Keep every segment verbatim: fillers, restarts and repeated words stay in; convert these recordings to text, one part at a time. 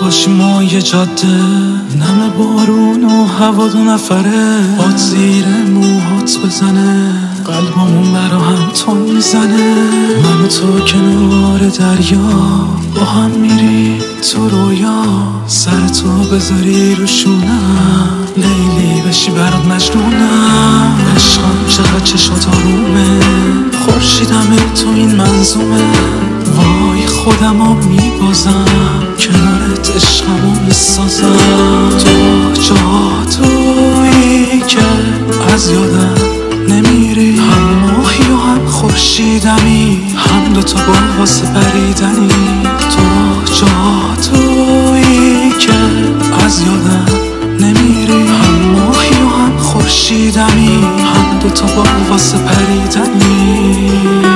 باشی ما یه جاده، نم بارون و هوا دو نفره، باد زیر موهات بزنه، قلبمون برا هم تون میزنه. من و تو کنار دریا با هم میری تو رویا، سر تو بذاری رو شونم، لیلی بشی برات مجنونم. عشقم چقدر چشات آرومه، خورشیدمه تو این منظومه، وای خودمو میبازم کنارت عشقمو میسازم. تو جادویی که از یادم نمیری، هم ماهی و هم خورشیدمی، هم دوتا با واسه پریدنی. تو جادویی که از یادم نمیری، هم ماهی و هم خورشیدمی، هم دوتا با واسه پریدنی.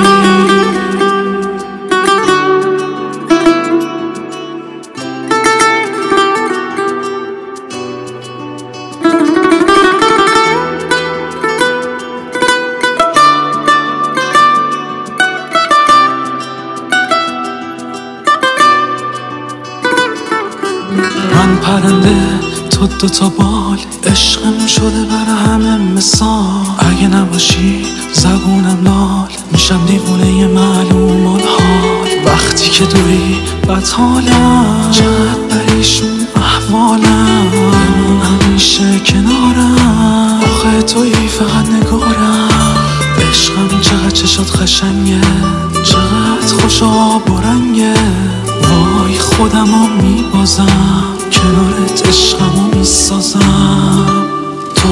من پرنده تو دوتا بال، عشقم شده برا همه مثال. اگه نباشی زبونم لال، میشم دیوونه معلوم الحال. وقتی که دوری بد حالم، چقدر پریشون احوالم، بمون همیشه کنارم، آخه تویی فقط نگارم. عشقم چقدر چشات خشنگه، چقدر خوش آب و رنگه، وای خودمو میبازم کنارت عشقمو میسازم. تو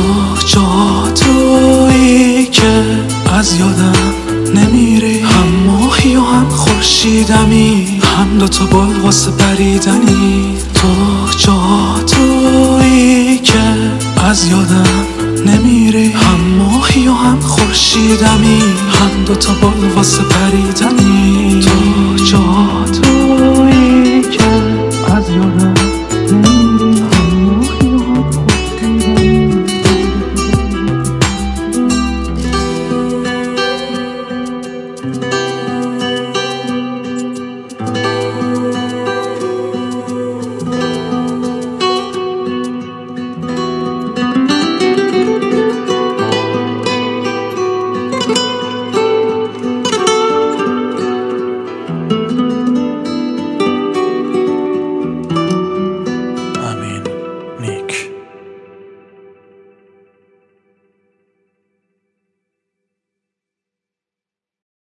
جادویی که از یادم نمیری، هم ماهی و هم خورشیدمی، هم دوتا بال واسه پریدنی. تو جادویی که از یادم نمیری، هم ماهی و هم خورشیدمی، هم دوتا بال واسه پریدنی. تو جادویی